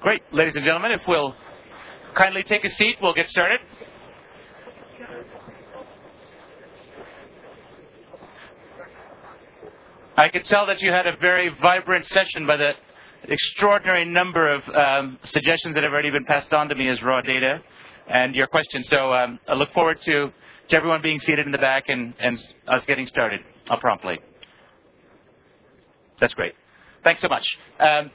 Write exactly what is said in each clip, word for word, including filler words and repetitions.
Great. Ladies and gentlemen, if we'll kindly take a seat, we'll get started. I could tell that you had a very vibrant session by the extraordinary number of um, suggestions that have already been passed on to me as raw data and your questions. So um, I look forward to, to everyone being seated in the back and, and us getting started uh, promptly. That's great. Thanks so much. Um,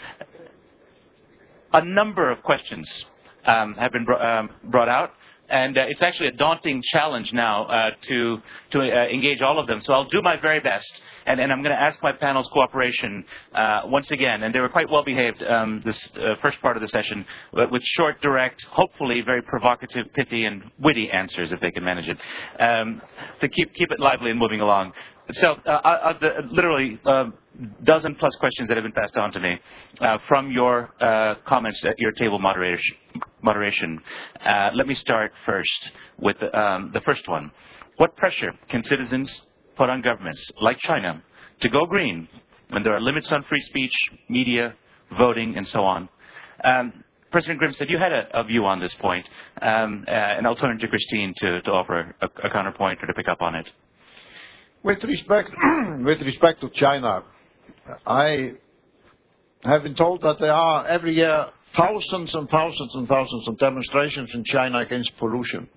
a number of questions um, have been bro- um, brought out. And uh, it's actually a daunting challenge now uh, to to uh, engage all of them. So I'll do my very best, and, and I'm going to ask my panel's cooperation uh, once again. And they were quite well behaved um, this uh, first part of the session, but with short, direct, hopefully very provocative, pithy, and witty answers if they can manage it, um, to keep keep it lively and moving along. So uh, uh, the, literally a uh, dozen plus questions that have been passed on to me uh, from your uh, comments at your table moderation. moderation. Uh, let me start first with um, the first one. What pressure can citizens put on governments like China to go green when there are limits on free speech, media, voting, and so on? Um, President Grimstad, you had a, a view on this point, um, uh, and I'll turn to Christine to, to offer a, a counterpoint or to pick up on it. With respect, with respect to China, I have been told that there are every year thousands and thousands and thousands of demonstrations in China against pollution.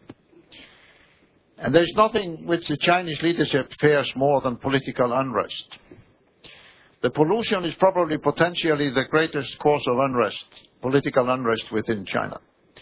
And there's nothing which the Chinese leadership fears more than political unrest. The pollution is probably potentially the greatest cause of unrest, political unrest within China.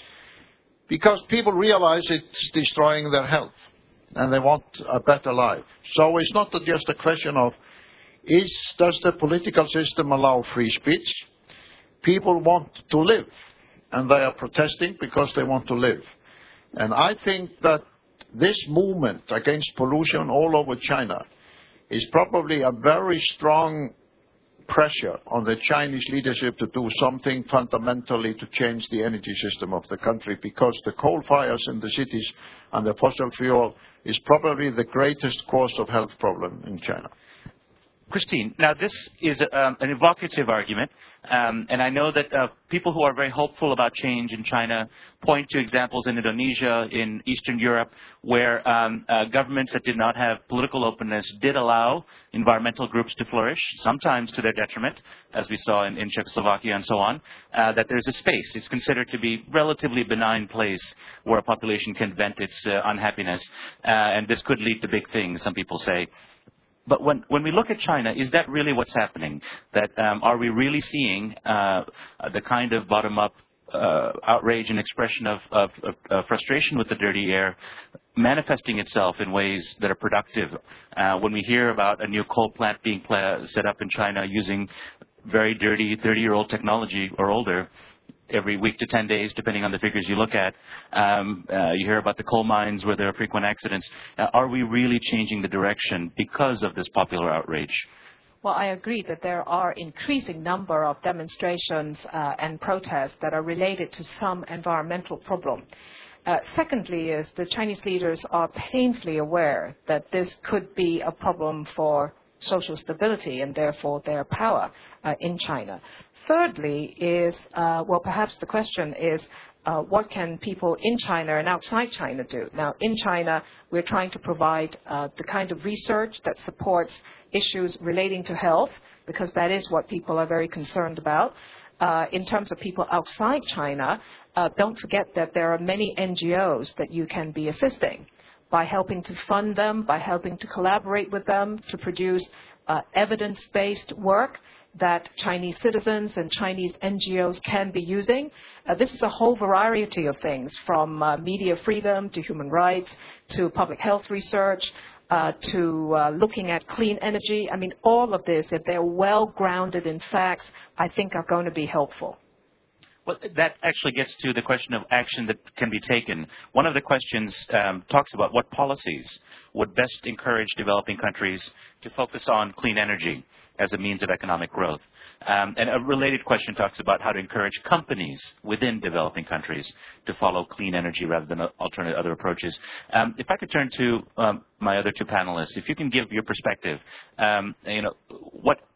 Because people realize it's destroying their health and they want a better life. So it's not just a question of is, does the political system allow free speech? People want to live, and they are protesting because they want to live. And I think that this movement against pollution all over China is probably a very strong pressure on the Chinese leadership to do something fundamentally to change the energy system of the country, because the coal fires in the cities and the fossil fuel is probably the greatest cause of health problem in China. Christine, now this is um, an evocative argument, um, and I know that uh, people who are very hopeful about change in China point to examples in Indonesia, in Eastern Europe, where um, uh, governments that did not have political openness did allow environmental groups to flourish, sometimes to their detriment, as we saw in, in Czechoslovakia and so on, uh, that there's a space. It's considered to be a relatively benign place where a population can vent its uh, unhappiness, uh, and this could lead to big things, some people say. But when, when we look at China, is that really what's happening? That um, are we really seeing uh, the kind of bottom-up uh, outrage and expression of, of, of uh, frustration with the dirty air manifesting itself in ways that are productive? Uh, when we hear about a new coal plant being pla- set up in China using very dirty thirty-year-old technology or older, every week to ten days, depending on the figures you look at. Um, uh, you hear about the coal mines where there are frequent accidents. Uh, are we really changing the direction because of this popular outrage? Well, I agree that there are increasing number of demonstrations uh, and protests that are related to some environmental problem. Uh, secondly is the Chinese leaders are painfully aware that this could be a problem for social stability and therefore their power uh, in China. Thirdly is, uh, well, perhaps the question is, uh, what can people in China and outside China do? Now, in China, we're trying to provide uh, the kind of research that supports issues relating to health, because that is what people are very concerned about. Uh, in terms of people outside China, uh, don't forget that there are many N G Os that you can be assisting by helping to fund them, by helping to collaborate with them to produce uh, evidence-based work that Chinese citizens and Chinese N G Os can be using. Uh, this is a whole variety of things, from uh, media freedom to human rights to public health research uh, to uh, looking at clean energy. I mean, all of this, if they're well grounded in facts, I think are going to be helpful. Well, that actually gets to the question of action that can be taken. One of the questions um, talks about what policies would best encourage developing countries to focus on clean energy as a means of economic growth. Um, and a related question talks about how to encourage companies within developing countries to follow clean energy rather than alternate other approaches. Um, if I could turn to um, my other two panelists, if you can give your perspective, um, you know, what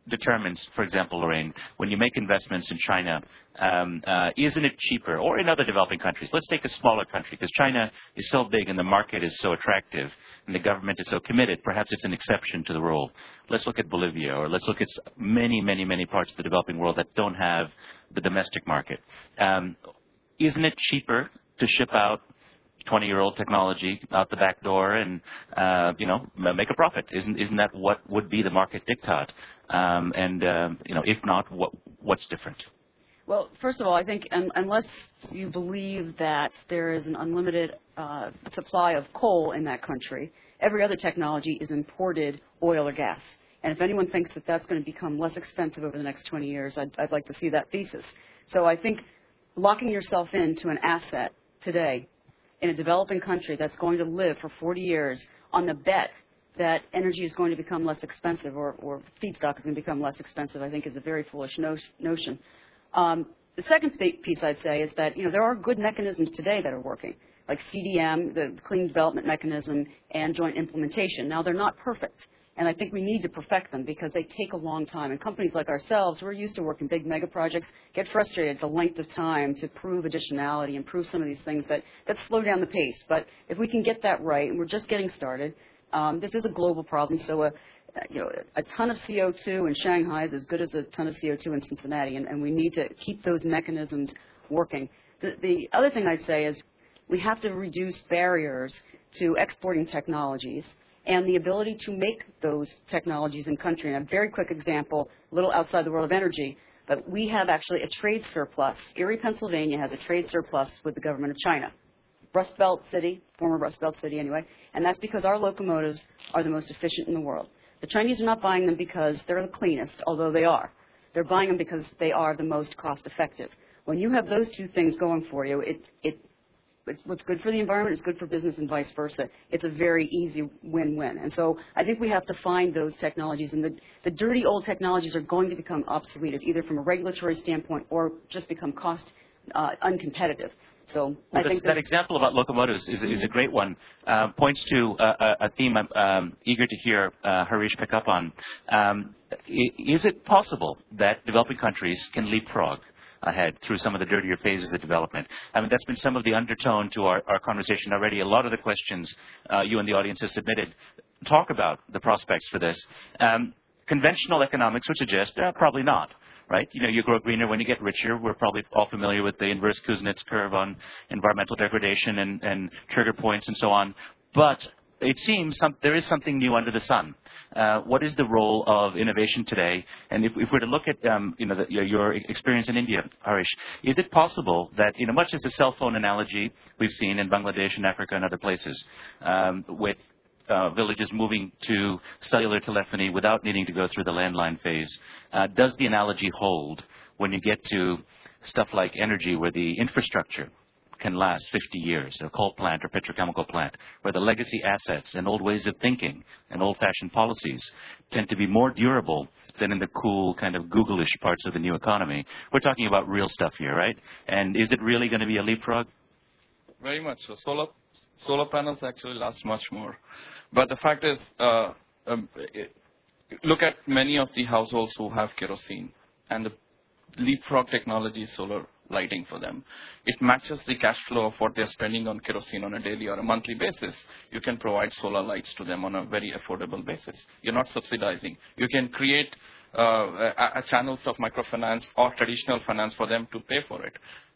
determines, for example, Lorraine, when you make investments in China, um, uh, isn't it cheaper, or in other developing countries? Let's take a smaller country, because China is so big and the market is so attractive and the government is so committed. Perhaps it's an exception to the rule. Let's look at Bolivia, or let's look at many, many, many parts of the developing world that don't have the domestic market. Um, isn't it cheaper to ship out twenty-year-old technology out the back door and, uh, you know, make a profit? Isn't isn't that what would be the market diktat? Um, and, um, you know, if not, what what's different? Well, first of all, I think un- unless you believe that there is an unlimited uh, supply of coal in that country, every other technology is imported oil or gas. And if anyone thinks that that's going to become less expensive over the next twenty years, I'd, I'd like to see that thesis. So I think locking yourself into an asset today in a developing country that's going to live for forty years on the bet that energy is going to become less expensive, or, or feedstock is going to become less expensive, I think is a very foolish no- notion. Um, the second piece I'd say is that, you know, there are good mechanisms today that are working, like C D M, the Clean Development Mechanism, and joint implementation. Now, they're not perfect, and I think we need to perfect them because they take a long time. And companies like ourselves, we're used to working big mega projects, get frustrated at the length of time to prove additionality and prove some of these things that, that slow down the pace. But if we can get that right, and we're just getting started, um, this is a global problem. So a, you know, a ton of C O two in Shanghai is as good as a ton of C O two in Cincinnati, and, and we need to keep those mechanisms working. The, the other thing I'd say is we have to reduce barriers to exporting technologies and the ability to make those technologies in country. And a very quick example, a little outside the world of energy, but we have actually a trade surplus. Erie, Pennsylvania has a trade surplus with the government of China. Rust Belt city, former Rust Belt city anyway, and that's because our locomotives are the most efficient in the world. The Chinese are not buying them because they're the cleanest, although they are. They're buying them because they are the most cost effective. When you have those two things going for you, it, it It's what's good for the environment is good for business and vice versa. It's a very easy win-win. And so I think we have to find those technologies. And the, the dirty old technologies are going to become obsoleted, either from a regulatory standpoint or just become cost uh, uncompetitive. So well, I think that example about locomotives is, is a great one. Uh, points to uh, a theme I'm um, eager to hear uh, Harish pick up on. Um, is it possible that developing countries can leapfrog ahead through some of the dirtier phases of development? I mean, that's been some of the undertone to our, our conversation already. A lot of the questions uh, you and the audience have submitted talk about the prospects for this. Um, conventional economics would suggest uh, probably not, right? You know, you grow greener when you get richer. We're probably all familiar with the inverse Kuznets curve on environmental degradation and, and trigger points and so on. But it seems some, there is something new under the sun. Uh, what is the role of innovation today? And if, if we're to look at um, you know, the, your, your experience in India, Harish, is it possible that, you know, much as the cell phone analogy we've seen in Bangladesh and Africa and other places, um, with uh, villages moving to cellular telephony without needing to go through the landline phase, uh, does the analogy hold when you get to stuff like energy, where the infrastructure can last fifty years, a coal plant or petrochemical plant, where the legacy assets and old ways of thinking and old-fashioned policies tend to be more durable than in the cool kind of Google-ish parts of the new economy? We're talking about real stuff here, right? And is it really going to be a leapfrog? Very much so. Solar, solar panels actually last much more. But the fact is, uh, um, it, look at many of the households who have kerosene, and the leapfrog technology is solar lighting for them. It matches the cash flow of what they're spending on kerosene on a daily or a monthly basis. You can provide solar lights to them on a very affordable basis. You're not subsidizing. You can create uh, a, a channels of microfinance or traditional finance for them to pay for it.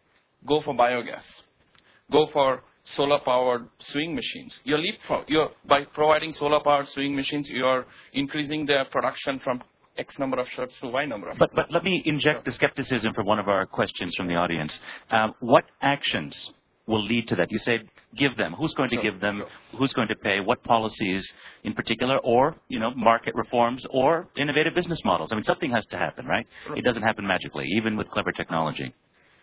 Go for biogas. Go for solar-powered sewing machines. You're leapfrog. You're, by providing solar-powered sewing machines, you're increasing their production from X number of shirts to Y number of but, but let me inject the skepticism for one of our questions from the audience. Um, what actions will lead to that? You said give them. Who's going to sure, give them? Sure. Who's going to pay? What policies in particular? Or, you know, market reforms or innovative business models? I mean, something has to happen, right? Sure. It doesn't happen magically, even with clever technology.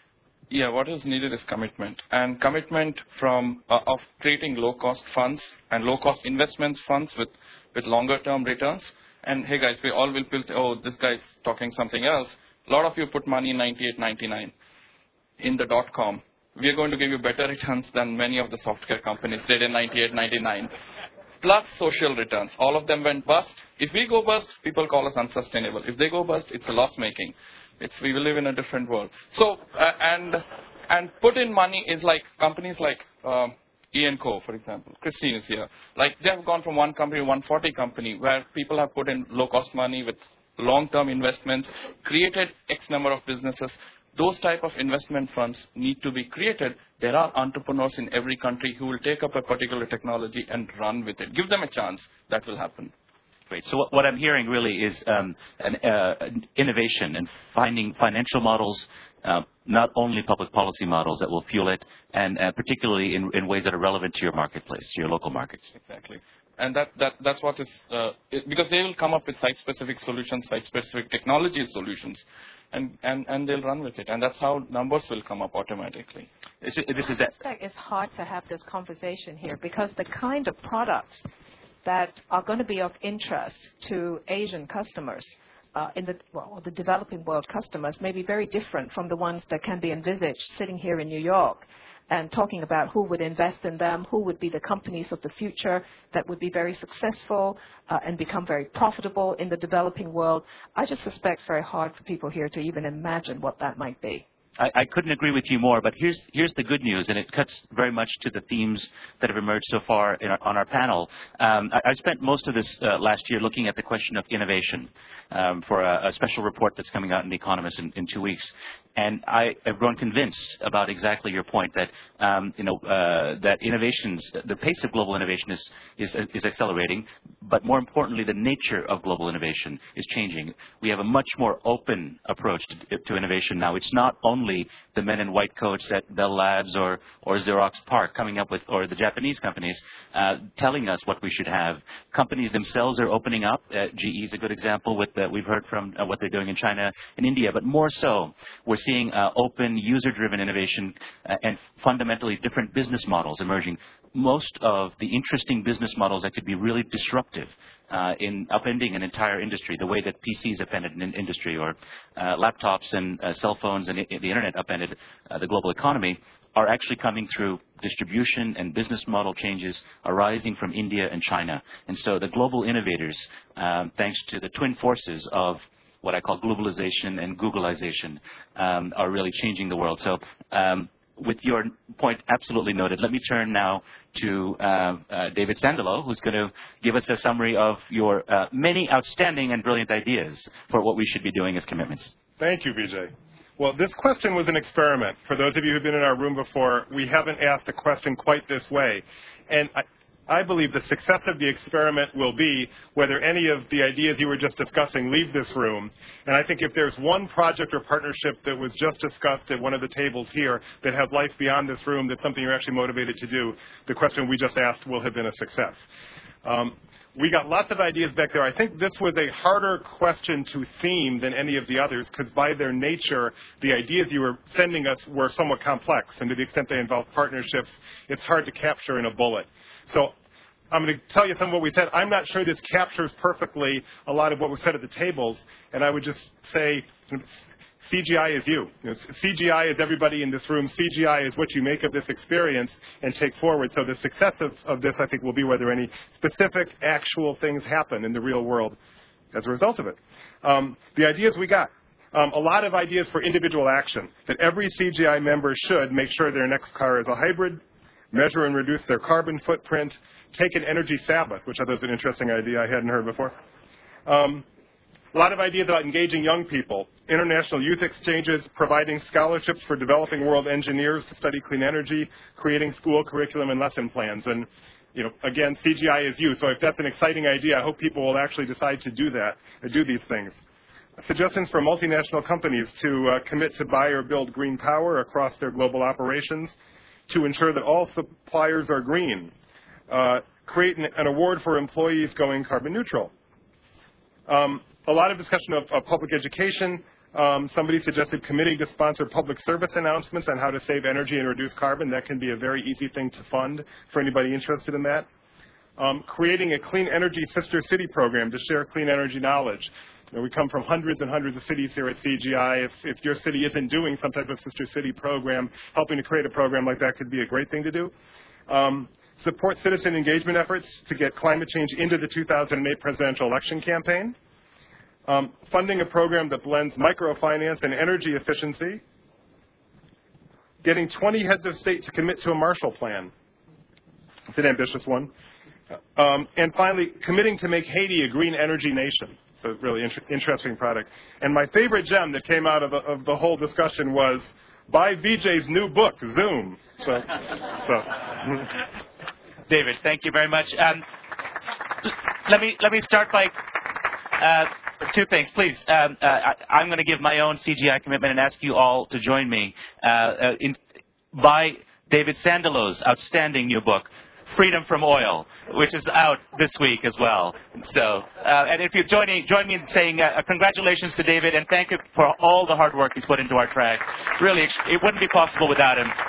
Yeah, what is needed is commitment. And commitment from uh, of creating low-cost funds and low-cost investments funds with, with longer-term returns. And hey guys, we all will feel, oh, this guy's talking something else. A lot of you put money in ninety-eight, ninety-nine in the dot-com. We are going to give you better returns than many of the software companies did in ninety-eight, ninety-nine. plus social returns. All of them went bust. If we go bust, people call us unsustainable. If they go bust, it's a loss making. It's we will live in a different world. So uh, and and put in money is like companies like um, E and Co, for example. Christine is here. Like they have gone from one company to one forty company where people have put in low cost money with long-term investments, created X number of businesses. Those type of investment funds need to be created. There are entrepreneurs in every country who will take up a particular technology and run with it. Give them a chance. That will happen. Great. So what, what I'm hearing really is um, an, uh, an innovation and finding financial models, uh, not only public policy models that will fuel it, and uh, particularly in, in ways that are relevant to your marketplace, to your local markets. Exactly. And that, that that's what is, uh, it, because they will come up with site-specific solutions, site-specific technology solutions, and, and, and they'll run with it. And that's how numbers will come up automatically. This, this is I suspect it's hard to have this conversation here because the kind of products that are going to be of interest to Asian customers uh, in the, well, the developing world customers may be very different from the ones that can be envisaged sitting here in New York and talking about who would invest in them, who would be the companies of the future that would be very successful uh, and become very profitable in the developing world. I just suspect it's very hard for people here to even imagine what that might be. I, I couldn't agree with you more, but here's here's the good news, and it cuts very much to the themes that have emerged so far in our, on our panel. Um, I, I spent most of this uh, last year looking at the question of innovation um, for a, a special report that's coming out in The Economist in, in two weeks. And I have grown convinced about exactly your point that um, you know uh, that innovations, the pace of global innovation is, is is accelerating, but more importantly, the nature of global innovation is changing. We have a much more open approach to, to innovation now. It's not only the men in white coats at Bell Labs or or Xerox PARC coming up with, or the Japanese companies uh, telling us what we should have. Companies themselves are opening up. Uh, G E is a good example. With uh, we've heard from uh, what they're doing in China and India, but more so, we're seeing uh, open, user-driven innovation uh, and fundamentally different business models emerging. Most of the interesting business models that could be really disruptive uh, in upending an entire industry, the way that P Cs upended an industry, or uh, laptops and uh, cell phones and the internet upended uh, the global economy, are actually coming through distribution and business model changes arising from India and China. And so the global innovators, um, thanks to the twin forces of what I call globalization and Googleization, um, are really changing the world. So um, with your point absolutely noted, let me turn now to uh, uh, David Sandalow, who's going to give us a summary of your uh, many outstanding and brilliant ideas for what we should be doing as commitments. Thank you, Vijay. Well, this question was an experiment. For those of you who've been in our room before, we haven't asked a question quite this way. And I, I believe the success of the experiment will be whether any of the ideas you were just discussing leave this room. And I think if there's one project or partnership that was just discussed at one of the tables here that has life beyond this room, that's something you're actually motivated to do, the question we just asked will have been a success. Um, we got lots of ideas back there. I think this was a harder question to theme than any of the others because by their nature, the ideas you were sending us were somewhat complex. And to the extent they involve partnerships, it's hard to capture in a bullet. So I'm going to tell you some of what we said. I'm not sure this captures perfectly a lot of what was said at the tables. And I would just say C G I is you. You know, C G I is everybody in this room. C G I is what you make of this experience and take forward. So the success of, of this, I think, will be whether any specific, actual things happen in the real world as a result of it. Um, the ideas we got. Um, a lot of ideas for individual action. That every C G I member should make sure their next car is a hybrid, measure and reduce their carbon footprint, take an energy Sabbath, which I thought was an interesting idea I hadn't heard before. Um, a lot of ideas about engaging young people, international youth exchanges, providing scholarships for developing world engineers to study clean energy, creating school curriculum and lesson plans. And, you know, again, C G I is you. So if that's an exciting idea, I hope people will actually decide to do that, or do these things. Suggestions for multinational companies to uh, commit to buy or build green power across their global operations, to ensure that all suppliers are green, uh, create an, an award for employees going carbon neutral. Um, a lot of discussion of, of public education. Um, somebody suggested committing to sponsor public service announcements on how to save energy and reduce carbon. That can be a very easy thing to fund for anybody interested in that. Um, creating a clean energy sister city program to share clean energy knowledge. You know, we come from hundreds and hundreds of cities here at C G I. If, if your city isn't doing some type of sister city program, helping to create a program like that could be a great thing to do. Um, support citizen engagement efforts to get climate change into the two thousand eight presidential election campaign, um, funding a program that blends microfinance and energy efficiency, getting twenty heads of state to commit to a Marshall Plan. It's an ambitious one. Um, and finally, committing to make Haiti a green energy nation. So it's a really inter- interesting product. And my favorite gem that came out of, of the whole discussion was buy Vijay's new book, Zoom. So, so. David, thank you very much. Um, let me let me start by uh, two things, please. Um, uh, I, I'm going to give my own C G I commitment and ask you all to join me uh, uh, in buy David Sandelo's outstanding new book, Freedom from Oil, which is out this week as well. So, uh, and if you join me, join me in saying uh, congratulations to David and thank you for all the hard work he's put into our track. Really, it wouldn't be possible without him.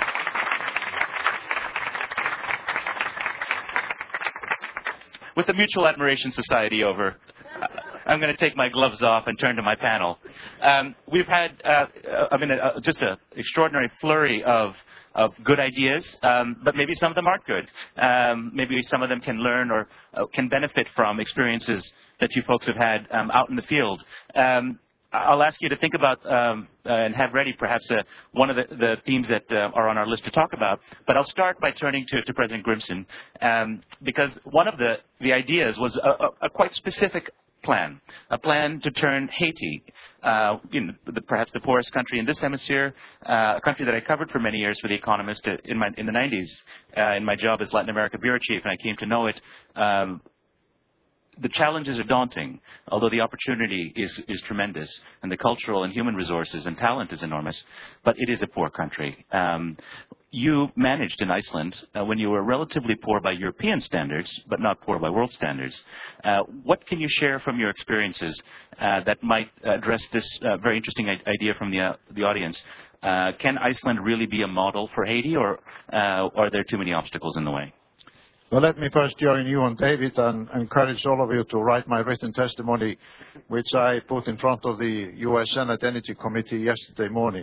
With the Mutual Admiration Society over, I'm going to take my gloves off and turn to my panel. Um, we've had, uh, I mean, uh, just an extraordinary flurry of of good ideas, um, but maybe some of them aren't good. Um, maybe some of them can learn or uh, can benefit from experiences that you folks have had um, out in the field. Um, I'll ask you to think about um, uh, and have ready perhaps uh, one of the, the themes that uh, are on our list to talk about. But I'll start by turning to, to President Grimson, um, because one of the, the ideas was a, a, a quite specific plan, a plan to turn Haiti, uh, you know, the, perhaps the poorest country in this hemisphere, uh, a country that I covered for many years for The Economist uh, in, my, in the nineties, uh, in my job as Latin America bureau chief, and I came to know it. Um, The challenges are daunting, although the opportunity is, is tremendous, and the cultural and human resources and talent is enormous, but it is a poor country. Um, you managed in Iceland uh, when you were relatively poor by European standards, but not poor by world standards. Uh, what can you share from your experiences uh, that might address this uh, very interesting idea from the, uh, the audience? Uh, can Iceland really be a model for Haiti, or uh, are there too many obstacles in the way? Well, let me first join you and David and encourage all of you to write my written testimony, which I put in front of the U S Senate Energy Committee yesterday morning.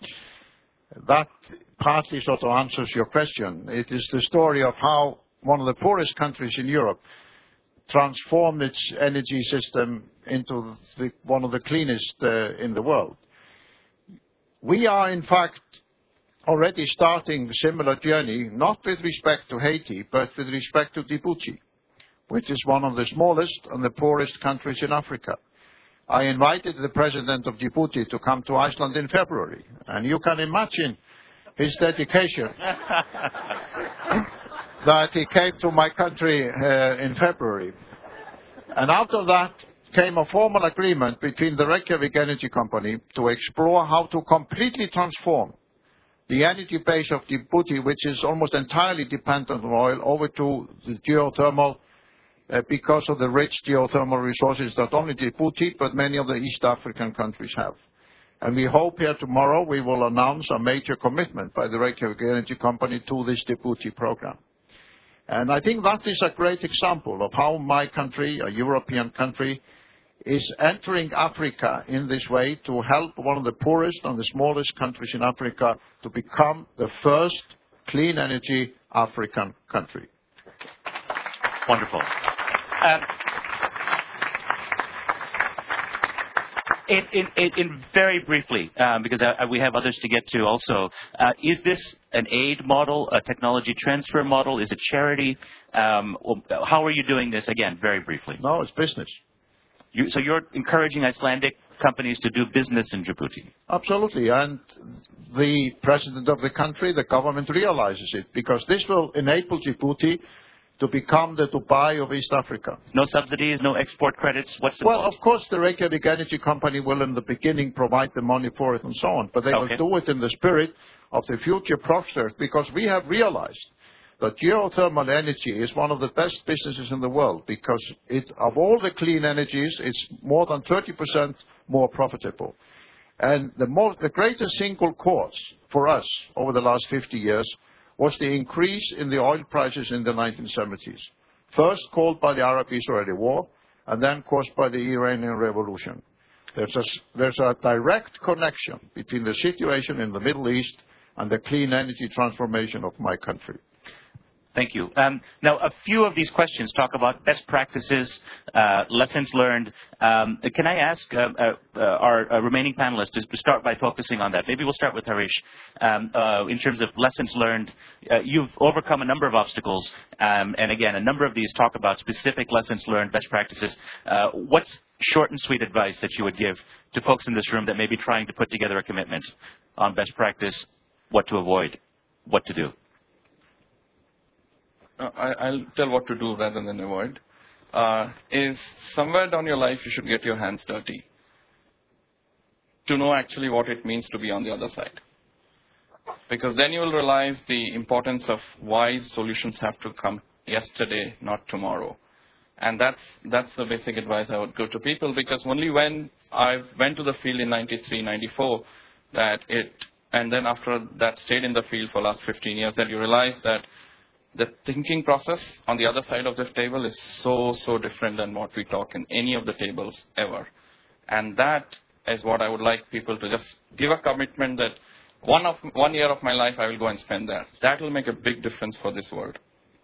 That partly sort of answers your question. It is the story of how one of the poorest countries in Europe transformed its energy system into the, one of the cleanest uh, in the world. We are, in fact, already starting a similar journey, not with respect to Haiti, but with respect to Djibouti, which is one of the smallest and the poorest countries in Africa. I invited the president of Djibouti to come to Iceland in February, and you can imagine his dedication that he came to my country uh, in February. And out of that came a formal agreement between the Reykjavik Energy Company to explore how to completely transform the energy base of Djibouti, which is almost entirely dependent on oil, over to the geothermal, uh, because of the rich geothermal resources that only Djibouti, but many of the East African countries have. And we hope here tomorrow we will announce a major commitment by the Reykjavik Energy Company to this Djibouti program. And I think that is a great example of how my country, a European country, is entering Africa in this way to help one of the poorest and the smallest countries in Africa to become the first clean energy African country. Wonderful. Um, in, in, in very briefly, um, because I, we have others to get to also, uh, is this an aid model, a technology transfer model? Is it charity? Um, how are you doing this? Again, very briefly. No, it's business. You, so you're encouraging Icelandic companies to do business in Djibouti? Absolutely, and the president of the country, the government realizes it, because this will enable Djibouti to become the Dubai of East Africa. No subsidies, no export credits? What's Well, involved? of course, the Reykjavik Energy Company will in the beginning provide the money for it and so on, but they Okay. will do it in the spirit of the future prospects, because we have realized that geothermal energy is one of the best businesses in the world, because it, of all the clean energies, it's more than thirty percent more profitable. And the, most, the greatest single cause for us over the last fifty years was the increase in the oil prices in the nineteen seventies. First caused by the Arab-Israeli war, and then caused by the Iranian Revolution. There's a, there's a direct connection between the situation in the Middle East and the clean energy transformation of my country. Thank you. Um, now, a few of these questions talk about best practices, uh, lessons learned. Um, can I ask uh, uh, uh, our uh, remaining panelists to start by focusing on that? Maybe we'll start with Harish. Um, uh, in terms of lessons learned, uh, you've overcome a number of obstacles, um, and again, a number of these talk about specific lessons learned, best practices. Uh, what's short and sweet advice that you would give to folks in this room that may be trying to put together a commitment on best practice, what to avoid, what to do? Uh, I, I'll tell what to do rather than avoid. Uh, is somewhere down your life you should get your hands dirty to know actually what it means to be on the other side. Because then you will realize the importance of why solutions have to come yesterday, not tomorrow. And that's that's the basic advice I would give to people, because only when I went to the field in ninety-three, ninety-four, that it, and then after that stayed in the field for the last fifteen years, that you realize that the thinking process on the other side of the table is so, so different than what we talk in any of the tables ever. And that is what I would like people to just give a commitment that one of one year of my life I will go and spend there. That will make a big difference for this world.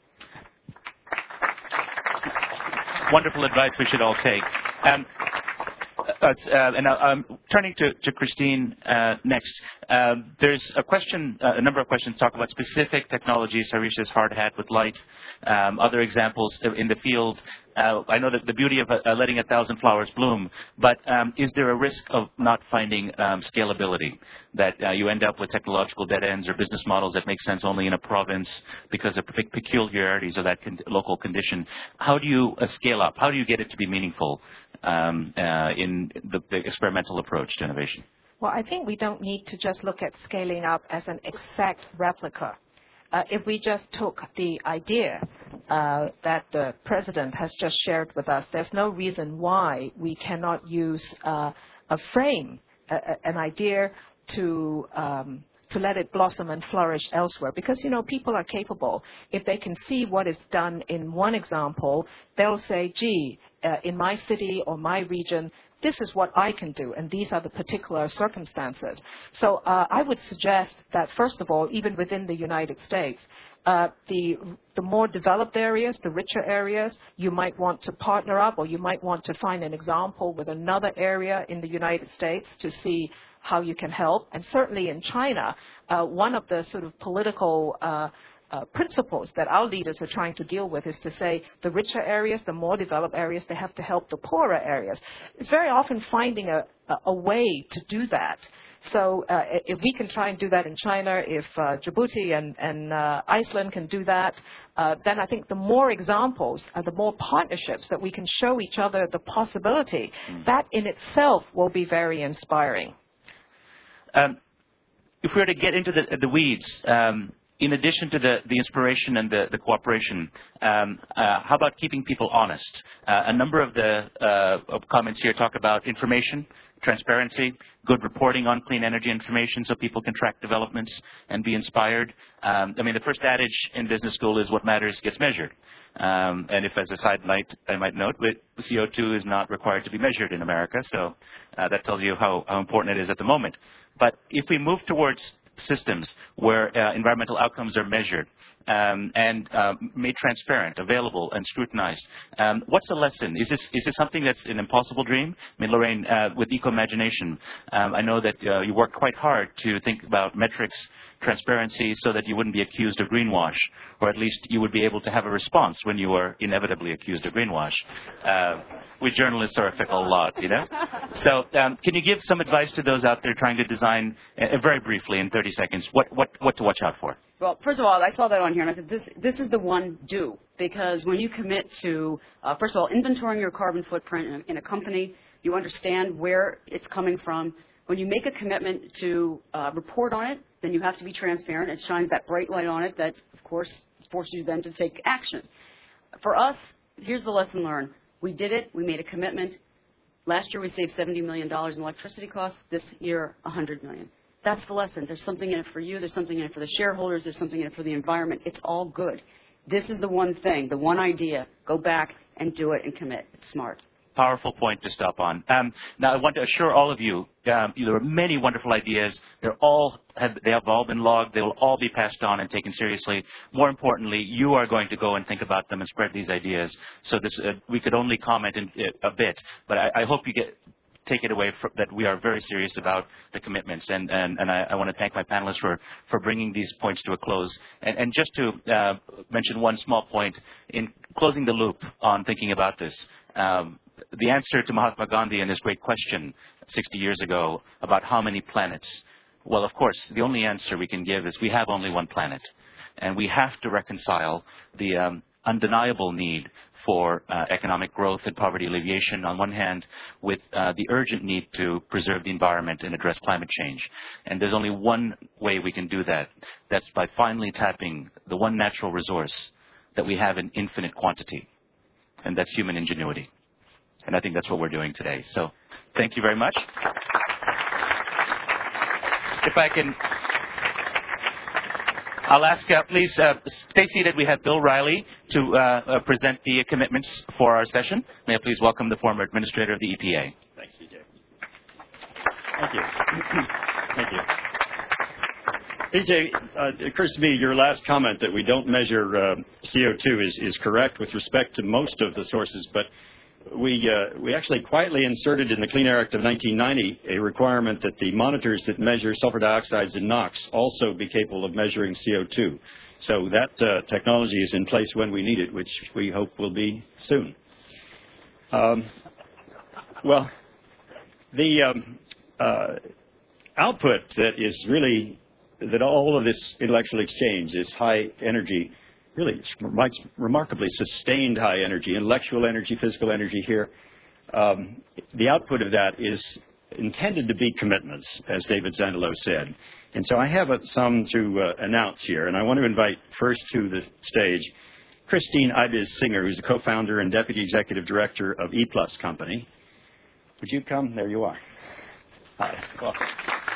Wonderful advice we should all take. Um, uh, uh, and uh, um, turning to, to Christine uh, next, uh, there's a question, uh, a number of questions talk about specific technologies. Harish's hard hat with light, um, other examples in the field. Uh, I know that the beauty of uh, letting a thousand flowers bloom, but um, is there a risk of not finding um, scalability, that uh, you end up with technological dead ends or business models that make sense only in a province because of pe- peculiarities of that con- local condition? How do you uh, scale up? How do you get it to be meaningful um, uh, in the, the experimental approach to innovation? Well, I think we don't need to just look at scaling up as an exact replica. Uh, if we just took the idea uh, that the president has just shared with us, there's no reason why we cannot use uh, a frame, a, an idea to um, to let it blossom and flourish elsewhere. Because, you know, people are capable. If they can see what is done in one example, they'll say, gee, uh, in my city or my region, this is what I can do, and these are the particular circumstances. So uh, I would suggest that, first of all, even within the United States, uh, the the more developed areas, the richer areas, you might want to partner up, or you might want to find an example with another area in the United States to see how you can help. And certainly in China, uh, one of the sort of political uh, Uh, principles that our leaders are trying to deal with is to say the richer areas, the more developed areas, they have to help the poorer areas. It's very often finding a, a, a way to do that. So uh, if we can try and do that in China, if uh, Djibouti and, and uh, Iceland can do that, uh, then I think the more examples and the more partnerships that we can show each other the possibility, mm. that in itself will be very inspiring. Um, if we were to get into the, the weeds, um, in addition to the, the inspiration and the, the cooperation, um, uh, how about keeping people honest? Uh, a number of the uh, of comments here talk about information, transparency, good reporting on clean energy information so people can track developments and be inspired. Um, I mean, the first adage in business school is what matters gets measured. Um, and if, as a side note, I might note, C O two is not required to be measured in America, so uh, that tells you how, how important it is at the moment. But if we move towards systems where uh, environmental outcomes are measured um, and uh, made transparent, available, and scrutinized. Um, what's the lesson? Is this is this something that's an impossible dream? I mean, Lorraine, uh, with Eco-Imagination, um, I know that uh, you work quite hard to think about metrics, transparency, so that you wouldn't be accused of greenwash, or at least you would be able to have a response when you are inevitably accused of greenwash. Uh, we journalists are a fickle lot, you know? So um, can you give some advice to those out there trying to design, uh, very briefly in thirty seconds, what, what, what to watch out for? Well, first of all, I saw that on here, and I said, this, this is the one do. Because when you commit to, uh, first of all, inventorying your carbon footprint in, in a company, you understand where it's coming from. When you make a commitment to uh, report on it, then you have to be transparent. It shines that bright light on it that, of course, forces you then to take action. For us, here's the lesson learned. We did it. We made a commitment. Last year, we saved seventy million dollars in electricity costs. This year, one hundred million dollars. That's the lesson. There's something in it for you. There's something in it for the shareholders. There's something in it for the environment. It's all good. This is the one thing, the one idea. Go back and do it and commit. It's smart. powerful point to stop on. Um, now, I want to assure all of you, um, there are many wonderful ideas. They're all have, they have all been logged. They will all be passed on and taken seriously. More importantly, you are going to go and think about them and spread these ideas. So this, uh, we could only comment in, uh, a bit, but I, I hope you get take it away for, that we are very serious about the commitments. And, and, and I, I want to thank my panelists for, for bringing these points to a close. And, and just to uh, mention one small point, in closing the loop on thinking about this, um, the answer to Mahatma Gandhi and his great question sixty years ago about how many planets, well, of course, the only answer we can give is we have only one planet. And we have to reconcile the um, undeniable need for uh, economic growth and poverty alleviation on one hand with uh, the urgent need to preserve the environment and address climate change. And there's only one way we can do that. That's by finally tapping the one natural resource that we have in infinite quantity, and that's human ingenuity. And I think that's what we're doing today. So thank you very much. If I can, I'll ask, uh, please uh, stay seated. We have Bill Riley to uh, uh, present the commitments for our session. May I please welcome the former administrator of the E P A. Thanks, Vijay. Thank you. Thank you. Vijay, uh, it occurs to me your last comment that we don't measure uh, C O two is, is correct with respect to most of the sources, but we uh, we actually quietly inserted in the Clean Air Act of nineteen ninety a requirement that the monitors that measure sulfur dioxides and NOx also be capable of measuring C O two. So that uh, technology is in place when we need it, which we hope will be soon. Um, well, the um, uh, output that is really, that all of this intellectual exchange is high energy, really remarkably sustained high energy, intellectual energy, physical energy here. Um, the output of that is intended to be commitments, as David Zandolo said. And so I have uh, some to uh, announce here, and I want to invite first to the stage Christine Ibis-Singer, who's the co-founder and deputy executive director of E Plus Company. Would you come? There you are. Hi. Welcome.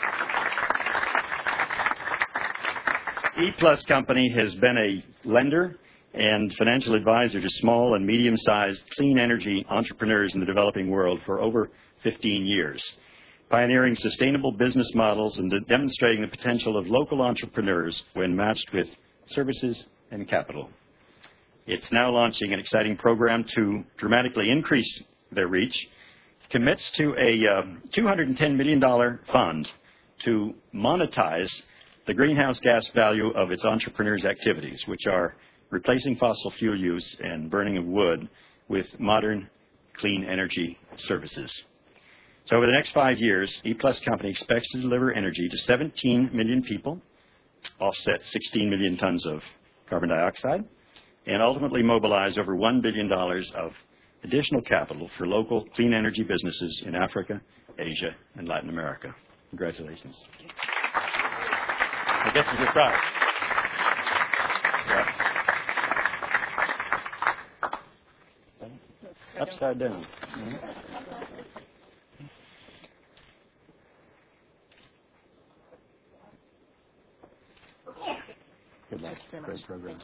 E Plus Company has been a lender and financial advisor to small and medium-sized clean energy entrepreneurs in the developing world for over fifteen years, pioneering sustainable business models and demonstrating the potential of local entrepreneurs when matched with services and capital. It's now launching an exciting program to dramatically increase their reach, commits to a uh, two hundred ten million dollars fund to monetize the greenhouse gas value of its entrepreneurs' activities, which are replacing fossil fuel use and burning of wood with modern clean energy services. So over the next five years, E Plus Company expects to deliver energy to seventeen million people, offset sixteen million tons of carbon dioxide, and ultimately mobilize over one billion dollars of additional capital for local clean energy businesses in Africa, Asia, and Latin America. Congratulations. I guess it's a surprise. Yeah. Upside down. Mm-hmm. Good luck. Great program.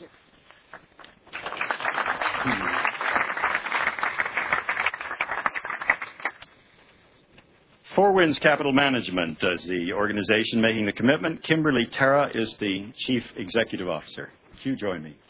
Four Winds Capital Management is the organization making the commitment. Kimberly Terra is the Chief Executive Officer. Would you join me?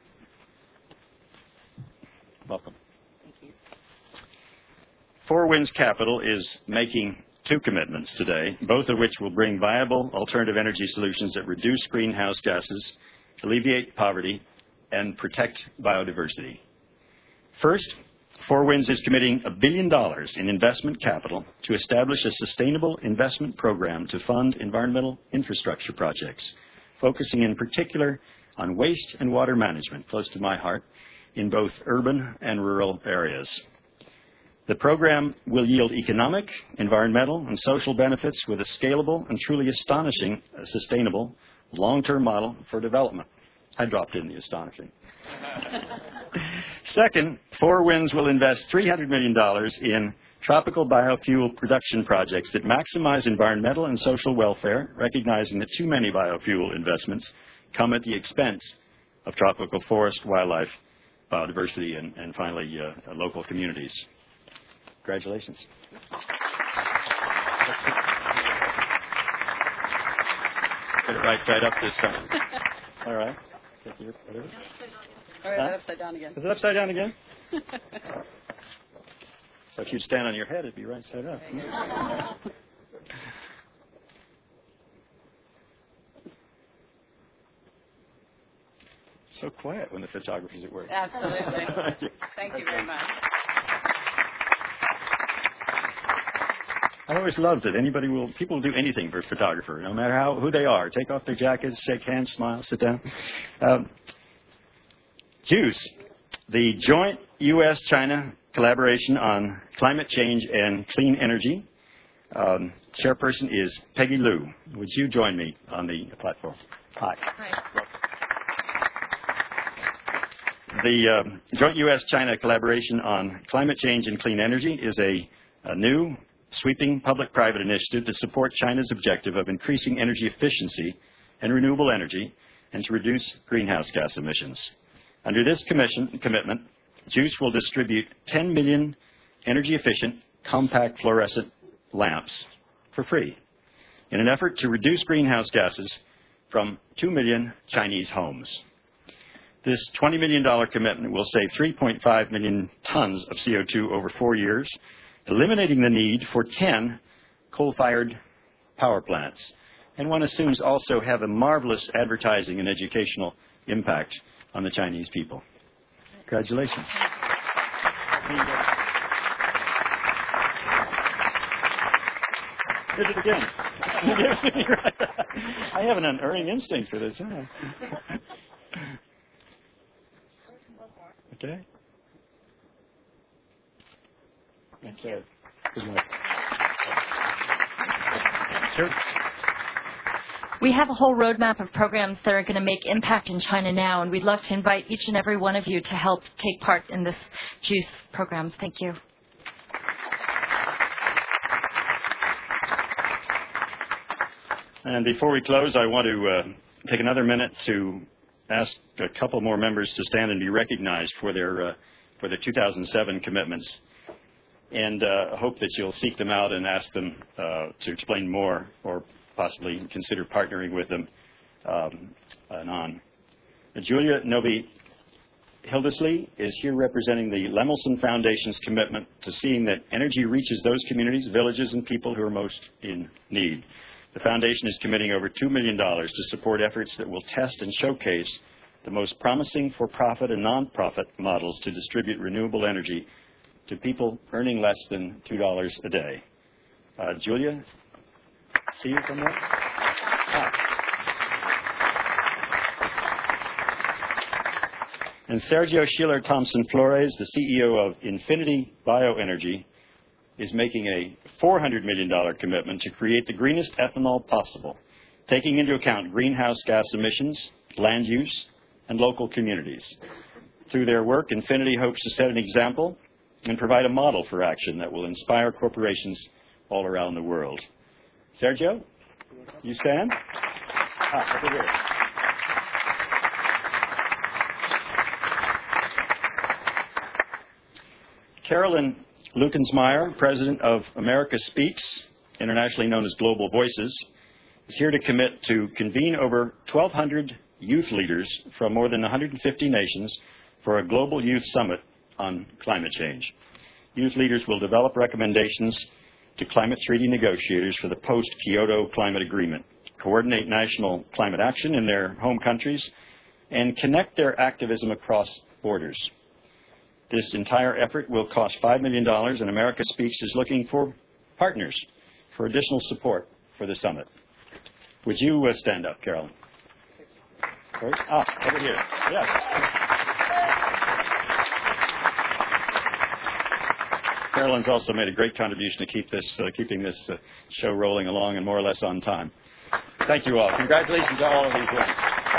Welcome. Thank you. Four Winds Capital is making two commitments today, both of which will bring viable alternative energy solutions that reduce greenhouse gases, alleviate poverty, and protect biodiversity. First, Four Winds is committing a billion dollars in investment capital to establish a sustainable investment program to fund environmental infrastructure projects, focusing in particular on waste and water management, close to my heart, in both urban and rural areas. The program will yield economic, environmental, and social benefits with a scalable and truly astonishing, uh, sustainable, long-term model for development. I dropped in the astonishing. Second, Four Winds will invest three hundred million dollars in tropical biofuel production projects that maximize environmental and social welfare, recognizing that too many biofuel investments come at the expense of tropical forest, wildlife, biodiversity, and, and finally, uh, local communities. Congratulations. Get it right side up this time. All right. Take your, whatever. All right, Huh? upside down again. Is it upside down again? So if you'd stand on your head, it'd be right side up. So quiet when the photographer's at work. Absolutely. Thank you very much. I always love that anybody will, people will do anything for a photographer, no matter how, who they are. Take off their jackets, shake hands, smile, sit down. Um, JUICE, the Joint U S China Collaboration on Climate Change and Clean Energy. Um, chairperson is Peggy Liu. Would you join me on the platform? Hi. Hi. The um, Joint U S China Collaboration on Climate Change and Clean Energy is a, a new, sweeping public-private initiative to support China's objective of increasing energy efficiency and renewable energy and to reduce greenhouse gas emissions. Under this commission, commitment, JUICE will distribute ten million energy-efficient, compact fluorescent lamps for free in an effort to reduce greenhouse gases from two million Chinese homes. This twenty million dollars commitment will save three point five million tons of C O two over four years, eliminating the need for ten coal-fired power plants, and one assumes also have a marvelous advertising and educational impact on the Chinese people. Congratulations. Did it again. I have an unerring instinct for this. Huh? Okay. Okay. Good luck. Sure. We have a whole roadmap of programs that are going to make impact in China now, and we'd love to invite each and every one of you to help take part in this JUICE program. Thank you. And before we close, I want to uh, take another minute to ask a couple more members to stand and be recognized for their uh, for their two thousand seven commitments, and uh, hope that you'll seek them out and ask them uh, to explain more, or possibly consider partnering with them um, and on. Julia Novi Hildesley is here representing the Lemelson Foundation's commitment to seeing that energy reaches those communities, villages, and people who are most in need. The foundation is committing over two million dollars to support efforts that will test and showcase the most promising for-profit and non-profit models to distribute renewable energy to people earning less than two dollars a day. Uh, Julia, see you from there? Ah. And Sergio Schiller Thompson Flores, the C E O of Infinity Bioenergy, is making a four hundred million dollars commitment to create the greenest ethanol possible, taking into account greenhouse gas emissions, land use, and local communities. Through their work, Infinity hopes to set an example and provide a model for action that will inspire corporations all around the world. Sergio, you stand? Ah, over here. Carolyn Lukensmeyer, president of America Speaks, internationally known as Global Voices, is here to commit to convene over twelve hundred youth leaders from more than one hundred fifty nations for a global youth summit on climate change. Youth leaders will develop recommendations to climate treaty negotiators for the post-Kyoto climate agreement, coordinate national climate action in their home countries, and connect their activism across borders. This entire effort will cost five million dollars, and America Speaks is looking for partners for additional support for the summit. Would you uh, stand up, Carolyn? Sorry? Ah, over here. Yes. Carolyn's also made a great contribution to keep this, uh, keeping this uh, show rolling along and more or less on time. Thank you all. Congratulations to all of these winners.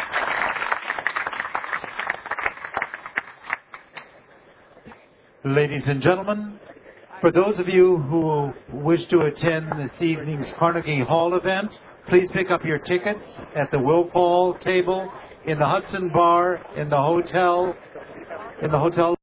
Ladies and gentlemen, for those of you who wish to attend this evening's Carnegie Hall event, please pick up your tickets at the Will Paul table in the Hudson Bar in the hotel, in the hotel